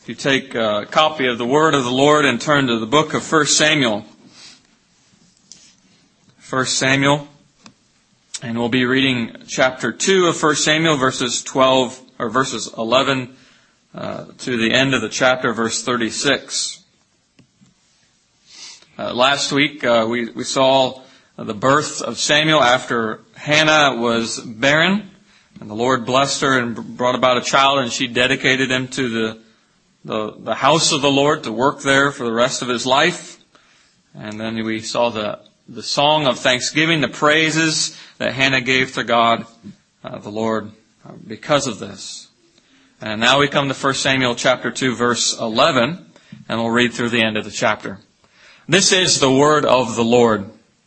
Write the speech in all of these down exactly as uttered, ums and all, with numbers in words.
If you take a copy of the Word of the Lord and turn to the book of First Samuel. First Samuel. And we'll be reading chapter two of First Samuel, verses twelve, or verses eleven uh, to the end of the chapter, verse thirty-six. Uh, last week uh, we, we saw the birth of Samuel after Hannah was barren. And the Lord blessed her and brought about a child, and she dedicated him to the The, the house of the Lord, to work there for the rest of his life. And then we saw the, the song of thanksgiving, the praises that Hannah gave to God, uh, the Lord, uh, because of this. And now we come to First Samuel chapter two, verse eleven, and we'll read through the end of the chapter. This is the word of the Lord.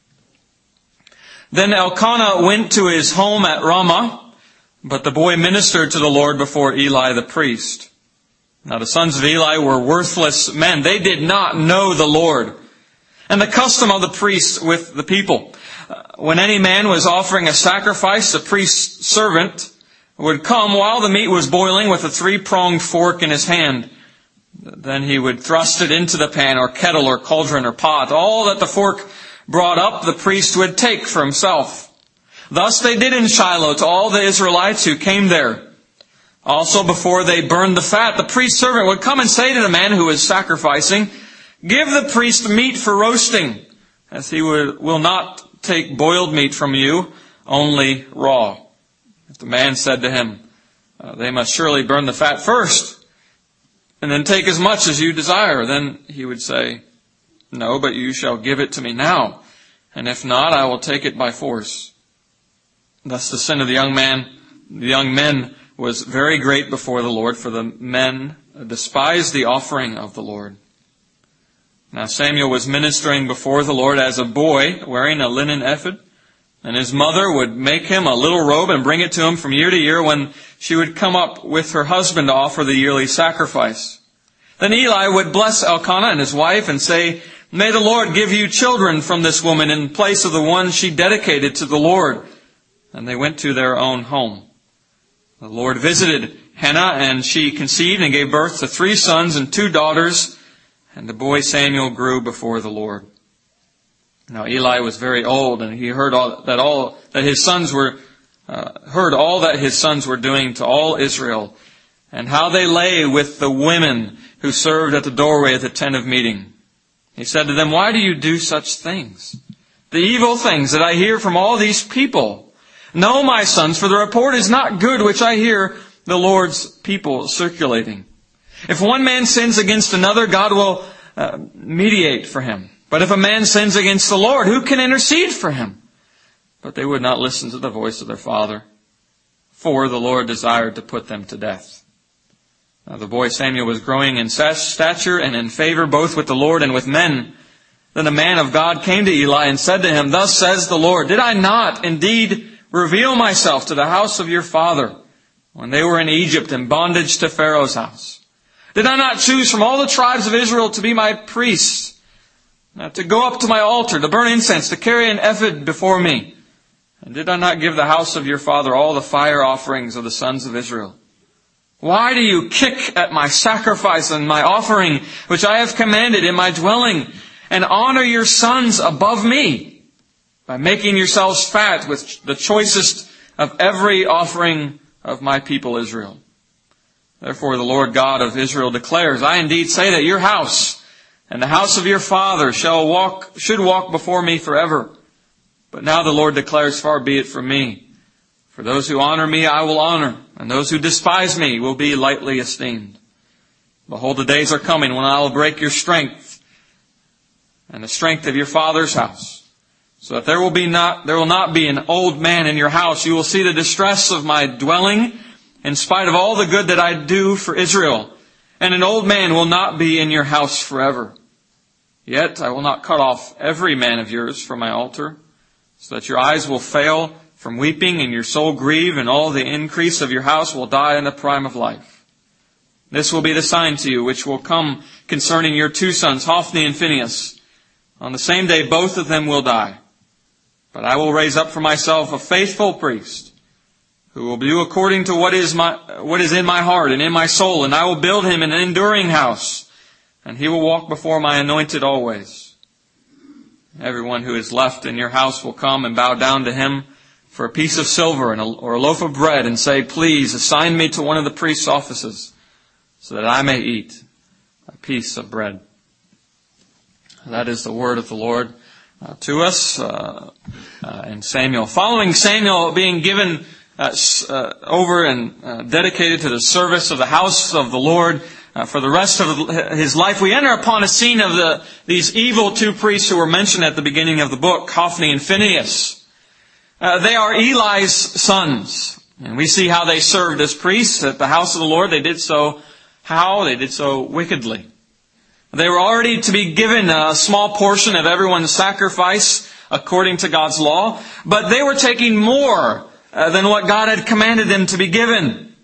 Then Elkanah went to his home at Ramah, but the boy ministered to the Lord before Eli the priest. Now the sons of Eli were worthless men. They did not know the Lord. And the custom of the priests with the people. When any man was offering a sacrifice, the priest's servant would come while the meat was boiling with a three-pronged fork in his hand. Then he would thrust it into the pan or kettle or cauldron or pot. All that the fork brought up, the priest would take for himself. Thus they did in Shiloh to all the Israelites who came there. Also, before they burned the fat, the priest's servant would come and say to the man who was sacrificing, "Give the priest meat for roasting, as he would, will not take boiled meat from you, only raw." If the man said to him, uh, "They must surely burn the fat first, and then take as much as you desire," then he would say, "No, but you shall give it to me now, and if not, I will take it by force." Thus the sin of the young man, the young men, was very great before the Lord, for the men despised the offering of the Lord. Now Samuel was ministering before the Lord as a boy, wearing a linen ephod, and his mother would make him a little robe and bring it to him from year to year when she would come up with her husband to offer the yearly sacrifice. Then Eli would bless Elkanah and his wife and say, "May the Lord give you children from this woman in place of the one she dedicated to the Lord." And they went to their own home. The Lord visited Hannah, and she conceived and gave birth to three sons and two daughters, and the boy Samuel grew before the Lord. Now Eli was very old, and he heard all that all that his sons were uh, heard all that his sons were doing to all Israel, and how they lay with the women who served at the doorway of the tent of meeting. He said to them, "Why do you do such things? The evil things that I hear from all these people. No, my sons, for the report is not good which I hear the Lord's people circulating. If one man sins against another, God will uh, mediate for him. But if a man sins against the Lord, who can intercede for him?" But they would not listen to the voice of their father, for the Lord desired to put them to death. Now the boy Samuel was growing in stature and in favor both with the Lord and with men. Then a man of God came to Eli and said to him, "Thus says the Lord, did I not indeed reveal myself to the house of your father when they were in Egypt in bondage to Pharaoh's house? Did I not choose from all the tribes of Israel to be my priests, to go up to my altar, to burn incense, to carry an ephod before me? And did I not give the house of your father all the fire offerings of the sons of Israel? Why do you kick at my sacrifice and my offering, which I have commanded in my dwelling, and honor your sons above me, by making yourselves fat with the choicest of every offering of my people Israel? Therefore the Lord God of Israel declares, I indeed say that your house and the house of your father shall walk, should walk before me forever. But now the Lord declares, far be it from me. For those who honor me I will honor, and those who despise me will be lightly esteemed. Behold, the days are coming when I will break your strength and the strength of your father's house, so that there will be not, there will not be an old man in your house. You will see the distress of my dwelling, in spite of all the good that I do for Israel. And an old man will not be in your house forever. Yet I will not cut off every man of yours from my altar, so that your eyes will fail from weeping and your soul grieve, and all the increase of your house will die in the prime of life. This will be the sign to you which will come concerning your two sons, Hophni and Phinehas. On the same day both of them will die. But I will raise up for myself a faithful priest, who will do according to what is my what is in my heart and in my soul, and I will build him an enduring house, and he will walk before my anointed always. Everyone who is left in your house will come and bow down to him for a piece of silver and a, or a loaf of bread, and say, please assign me to one of the priest's offices, so that I may eat a piece of bread. That is the word of the Lord uh, to us uh, uh, in Samuel. Following Samuel being given Uh, uh, over and uh, dedicated to the service of the house of the Lord uh, for the rest of his life, we enter upon a scene of the these evil two priests who were mentioned at the beginning of the book, Hophni and Phinehas. Uh, they are Eli's sons, and we see how they served as priests at the house of the Lord. They did so how? They did so wickedly. They were already to be given a small portion of everyone's sacrifice according to God's law, but they were taking more Uh, than what God had commanded them to be given.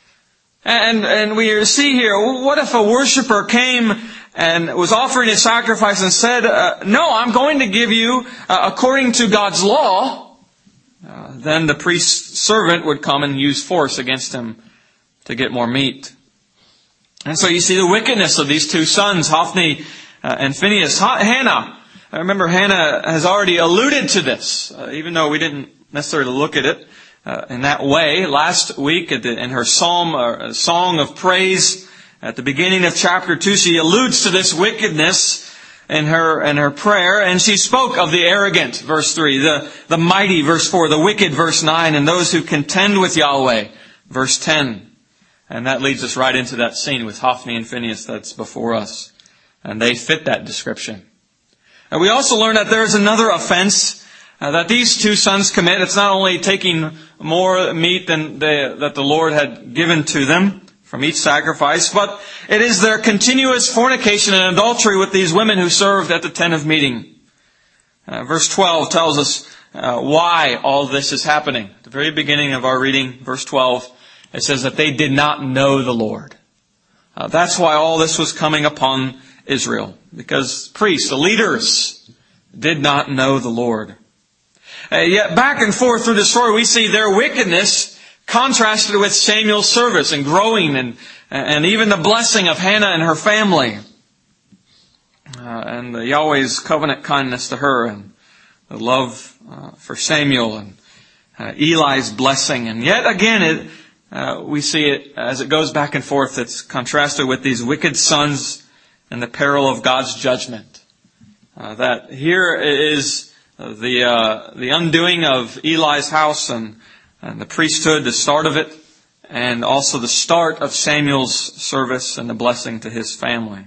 And and we see here, what if a worshiper came and was offering a sacrifice and said, uh, no, I'm going to give you uh, according to God's law. Uh, then the priest's servant would come and use force against him to get more meat. And so you see the wickedness of these two sons, Hophni uh, and Phinehas. Ha- Hannah, I remember Hannah has already alluded to this, uh, even though we didn't necessarily look at it uh, in that way. Last week at the, in her psalm, or uh, song of praise at the beginning of chapter two, she alludes to this wickedness in her in her prayer, and she spoke of the arrogant, verse three, the, the mighty, verse four, the wicked, verse nine, and those who contend with Yahweh, verse ten. And that leads us right into that scene with Hophni and Phinehas that's before us. And they fit that description. And we also learn that there is another offense Uh, that these two sons commit. It's not only taking more meat than they, that the Lord had given to them from each sacrifice, but it is their continuous fornication and adultery with these women who served at the tent of meeting. Uh, verse twelve tells us uh, why all this is happening. At the very beginning of our reading, verse twelve, it says that they did not know the Lord. Uh, that's why all this was coming upon Israel, because priests, the leaders, did not know the Lord. Uh, yet back and forth through the story, we see their wickedness contrasted with Samuel's service and growing, and and even the blessing of Hannah and her family, uh, and the Yahweh's covenant kindness to her, and the love uh, for Samuel, and uh, Eli's blessing. And yet again, it uh, we see it as it goes back and forth. It's contrasted with these wicked sons and the peril of God's judgment. Uh, that here is the uh, the undoing of Eli's house and, and the priesthood, the start of it, and also the start of Samuel's service and the blessing to his family.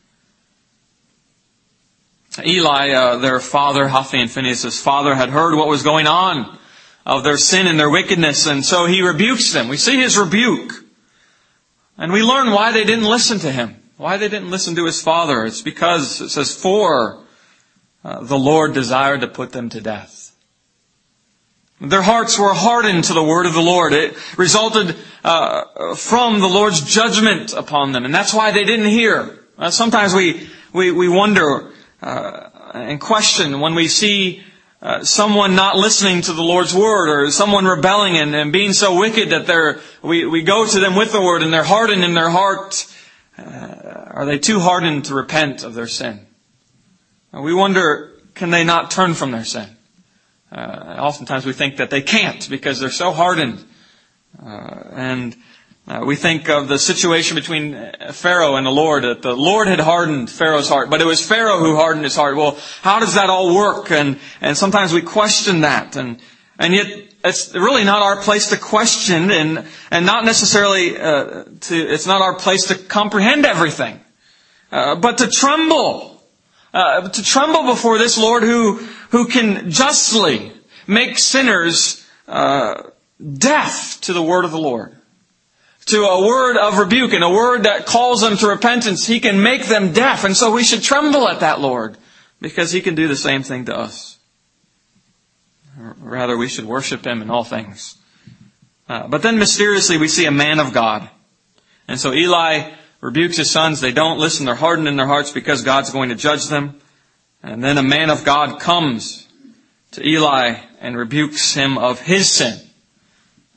Eli, uh, their father, Hophni and Phinehas' father, had heard what was going on of their sin and their wickedness, and so he rebukes them. We see his rebuke, and we learn why they didn't listen to him, why they didn't listen to his father. It's because, it says, for Uh, the Lord desired to put them to death. Their hearts were hardened to the word of the Lord. It resulted uh, from the Lord's judgment upon them, and that's why they didn't hear. Uh, sometimes we we, we wonder uh, and question when we see uh, someone not listening to the Lord's word, or someone rebelling and, and being so wicked that they're we we go to them with the word and they're hardened in their heart. Uh, are they too hardened to repent of their sin? We wonder, can they not turn from their sin? Uh, oftentimes we think that they can't because they're so hardened. Uh, and uh, we think of the situation between Pharaoh and the Lord, that the Lord had hardened Pharaoh's heart, but it was Pharaoh who hardened his heart. Well, how does that all work? And and sometimes we question that. And and yet it's really not our place to question, and and not necessarily uh, to. It's not our place to comprehend everything, uh, but to tremble. Uh, to tremble before this Lord who who can justly make sinners uh, deaf to the word of the Lord, to a word of rebuke and a word that calls them to repentance. He can make them deaf, and so we should tremble at that Lord, because He can do the same thing to us. Rather, we should worship Him in all things. Uh, but then mysteriously we see a man of God, and so Eli rebukes his sons. They don't listen. They're hardened in their hearts because God's going to judge them. And then a man of God comes to Eli and rebukes him of his sin.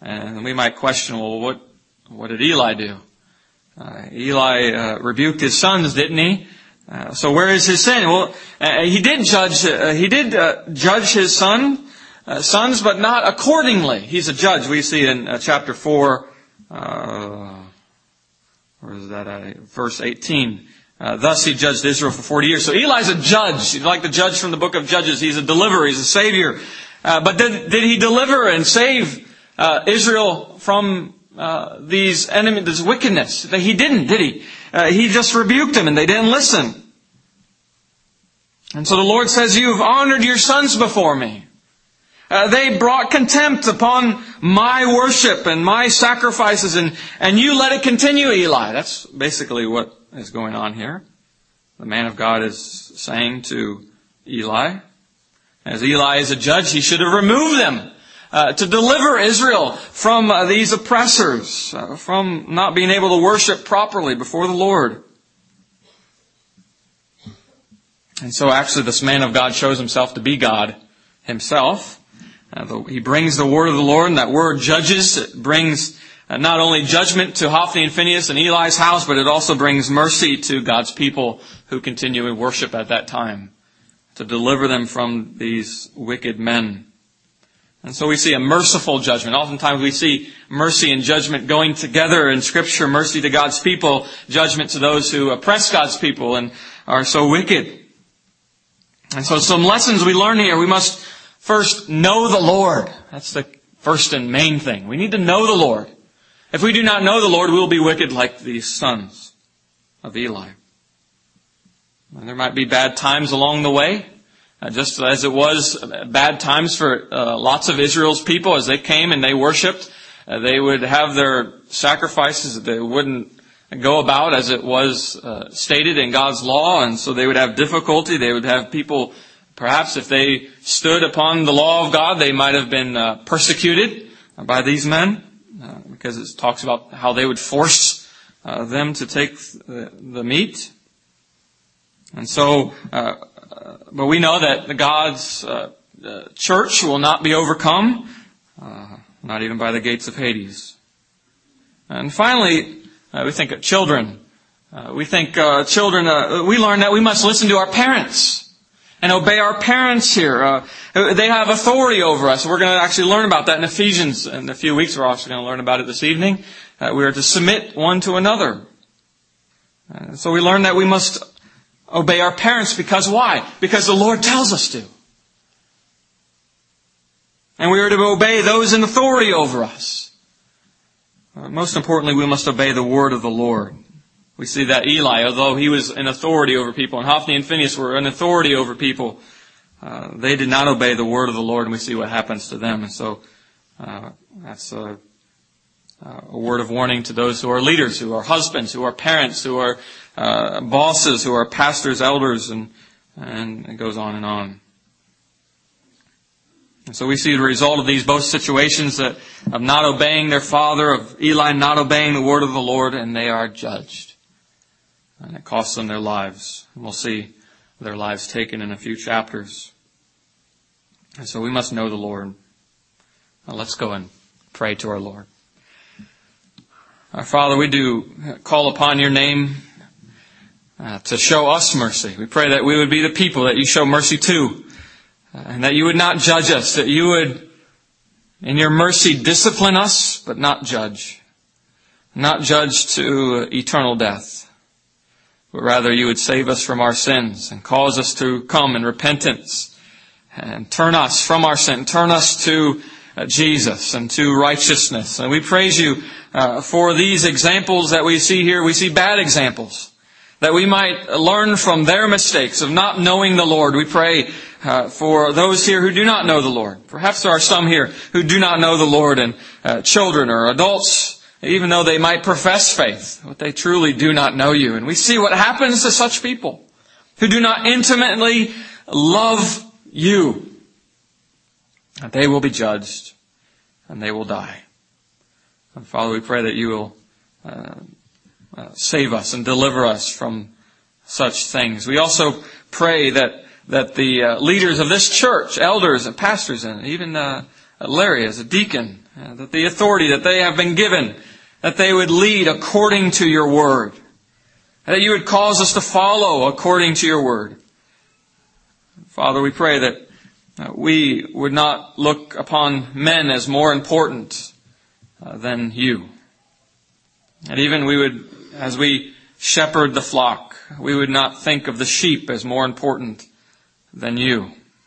And we might question, well, what, what did Eli do? Uh, Eli uh, rebuked his sons, didn't he? Uh, so where is his sin? Well, uh, he did judge. Uh, he did uh, judge his son, uh, sons, but not accordingly. He's a judge. We see in uh, chapter four, uh, where is that? Uh, verse eighteen. Uh, Thus he judged Israel for forty years. So Eli's a judge. He's like the judge from the book of Judges. He's a deliverer. He's a savior. Uh, but did, did he deliver and save uh, Israel from uh, these enemies, this wickedness? He didn't, did he? Uh, he just rebuked them and they didn't listen. And so the Lord says, you have honored your sons before me. Uh, they brought contempt upon my worship and my sacrifices, and, and you let it continue, Eli. That's basically what is going on here. The man of God is saying to Eli, as Eli is a judge, he should have removed them uh, to deliver Israel from uh, these oppressors, uh, from not being able to worship properly before the Lord. And so actually this man of God shows himself to be God himself. Uh, the, he brings the word of the Lord, and that word judges. It brings uh, not only judgment to Hophni and Phinehas and Eli's house, but it also brings mercy to God's people who continue in worship at that time, to deliver them from these wicked men. And so we see a merciful judgment. Oftentimes we see mercy and judgment going together in Scripture. Mercy to God's people, judgment to those who oppress God's people and are so wicked. And so some lessons we learn here. We must first know the Lord. That's the first and main thing. We need to know the Lord. If we do not know the Lord, we will be wicked like these sons of Eli. And there might be bad times along the way. Uh, just as it was bad times for uh, lots of Israel's people as they came and they worshipped. Uh, they would have their sacrifices. They wouldn't go about as it was uh, stated in God's law, and so they would have difficulty. They would have people, perhaps if they stood upon the law of God, they might have been uh, persecuted by these men, uh, because it talks about how they would force uh, them to take the, the meat. And so, uh, but we know that the God's uh, uh, church will not be overcome, uh, not even by the gates of Hades. And finally, Uh, we think of children. Uh, we think uh, children, uh, we learn that we must listen to our parents and obey our parents here. Uh, they have authority over us. We're going to actually learn about that in Ephesians in a few weeks. We're also going to learn about it this evening. Uh, we are to submit one to another. Uh, so we learn that we must obey our parents because why? Because the Lord tells us to. And we are to obey those in authority over us. Uh, most importantly, we must obey the word of the Lord. We see that Eli, although he was in authority over people, and Hophni and Phinehas were in authority over people, uh, they did not obey the word of the Lord, and we see what happens to them. And so uh, that's a, a word of warning to those who are leaders, who are husbands, who are parents, who are uh, bosses, who are pastors, elders, and, and it goes on and on. And so we see the result of these both situations, that of not obeying their father, of Eli not obeying the word of the Lord, and they are judged. And it costs them their lives. And we'll see their lives taken in a few chapters. And so we must know the Lord. Now let's go and pray to our Lord. Our Father, we do call upon your name uh, to show us mercy. We pray that we would be the people that you show mercy to. And that you would not judge us, that you would, in your mercy, discipline us, but not judge. Not judge to eternal death, but rather you would save us from our sins and cause us to come in repentance and turn us from our sin, turn us to Jesus and to righteousness. And we praise you uh, for these examples that we see here. We see bad examples, that we might learn from their mistakes of not knowing the Lord. We pray uh, for those here who do not know the Lord. Perhaps there are some here who do not know the Lord, and uh, children or adults, even though they might profess faith, but they truly do not know you. And we see what happens to such people who do not intimately love you. And they will be judged, and they will die. And Father, we pray that you will uh, uh, save us and deliver us from such things. We also pray that that the uh, leaders of this church, elders and pastors, and even uh, Larry as a deacon, uh, that the authority that they have been given, that they would lead according to your word, that you would cause us to follow according to your word. Father, we pray that uh, we would not look upon men as more important uh, than you. And even we would, as we shepherd the flock, we would not think of the sheep as more important than you,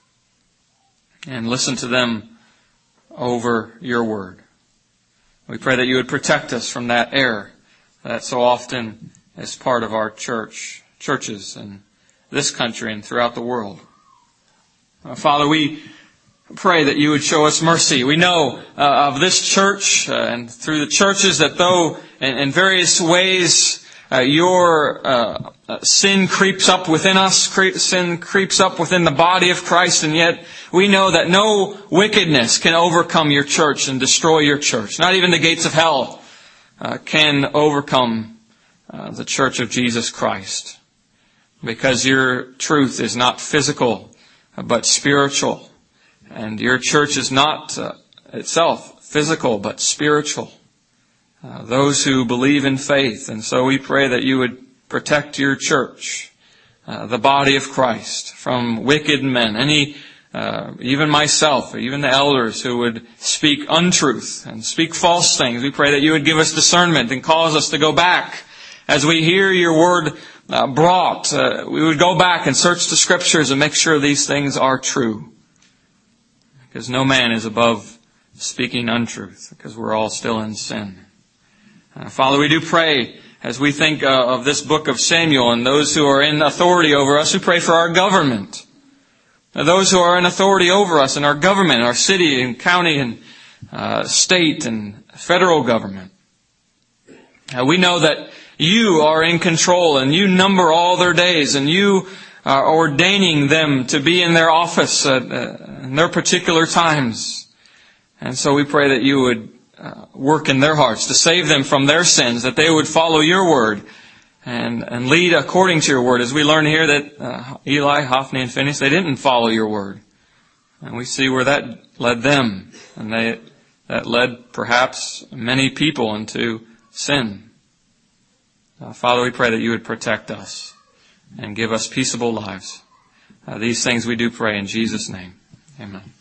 and listen to them over your word. We pray that you would protect us from that error that so often is part of our church, churches in this country and throughout the world. Uh, Father, we pray that you would show us mercy. We know uh, of this church uh, and through the churches that though in, in various ways uh, your uh, uh, sin creeps up within us, cre- sin creeps up within the body of Christ, and yet we know that no wickedness can overcome your church and destroy your church. Not even the gates of hell uh, can overcome uh, the church of Jesus Christ, because your truth is not physical but spiritual. And your church is not uh, itself physical, but spiritual. Uh, those who believe in faith. And so we pray that you would protect your church, uh, the body of Christ, from wicked men. Any, uh, even myself, even the elders who would speak untruth and speak false things. We pray that you would give us discernment and cause us to go back as we hear your word uh, brought. Uh, we would go back and search the Scriptures and make sure these things are true. Because no man is above speaking untruth, because we're all still in sin. Uh, Father, we do pray as we think uh, of this book of Samuel and those who are in authority over us, we pray for our government. Now, those who are in authority over us in our government, our city and county and uh, state and federal government. Uh, we know that you are in control and you number all their days and you are ordaining them to be in their office at uh, in their particular times. And so we pray that you would uh, work in their hearts to save them from their sins, that they would follow your word and, and lead according to your word. As we learn here that uh, Eli, Hophni, and Phinehas, they didn't follow your word. And we see where that led them. And they that led perhaps many people into sin. Uh, Father, we pray that you would protect us and give us peaceable lives. Uh, these things we do pray in Jesus' name. Amen.